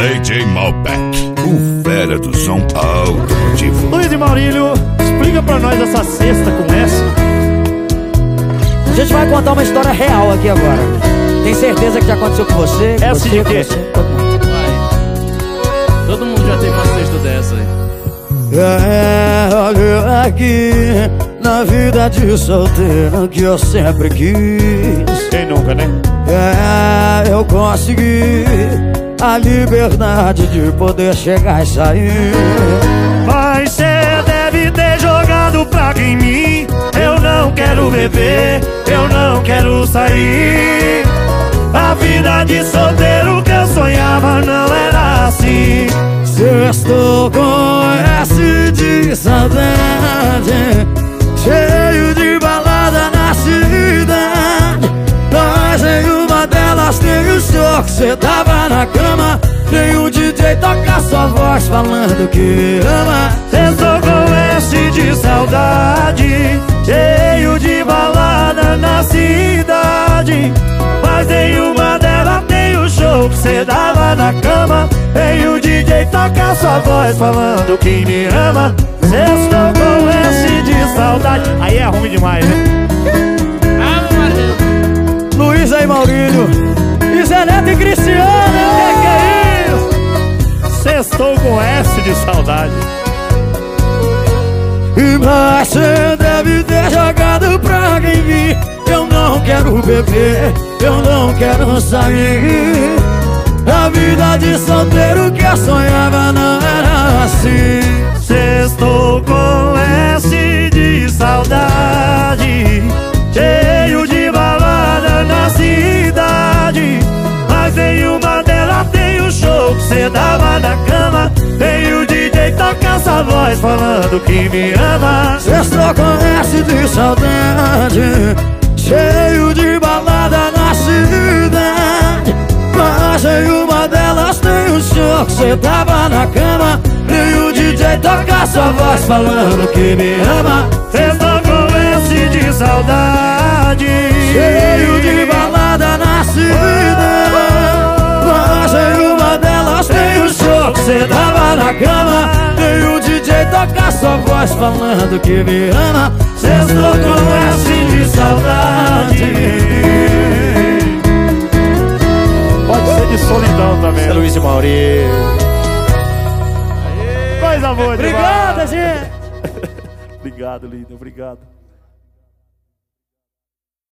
DJ Malbec, o fera do som automotivo. Luiz e Maurílio, explica pra nós essa cesta com essa. A gente vai contar uma história real aqui agora. Tem certeza que já aconteceu com você? Essa de quê? Todo mundo já teve uma cesta dessa aí. Olha aqui, na vida de solteiro que eu sempre quis. Quem nunca, né? Eu consegui a liberdade de poder chegar e sair. Mas cê deve ter jogado praga em mim. Eu não quero beber, eu não quero sair. A vida de solteiro que eu sonhava não era assim. Estou com S de saudade, cheio de balada na cidade. Mas em uma delas tem o show que cê tava na cama. Tem um DJ tocar sua voz falando que ama. Estou com S de saudade, cheio de balada na cidade. Mas em uma delas tem o show que cê dava na cama. Tem o DJ tocar sua voz falando que me ama. Estou com S de saudade. Aí é ruim demais, né? Luiz e Maurílio, e Zé Neto e Cristiano. Que é isso? Estou com S de saudade. Mas cê deve ter jogado praga em mim. Eu não quero beber, eu não quero sair. A vida de solteiro que eu sonhava não era assim. Estou com S de saudade, cheio de balada na cidade. Mas em uma delas tem o show que cê dava na cama. Tem o DJ tocar essa voz falando que me ama. Estou com S de saudade, cheio de balada na cidade. Mas em uma delas tem o show que cê tava na cama. E o DJ toca sua voz falando que me ama. Estou com S de saudade, Cheio de balada na cidade. Mas em uma delas tem o show que cê tava na cama. E o DJ toca sua voz falando que me ama. Estou com S de saudade. Pode ser de solidão também. Luiz e Maurílio. Coisa boa demais. Obrigado, gente. Obrigado, lindo. Obrigado.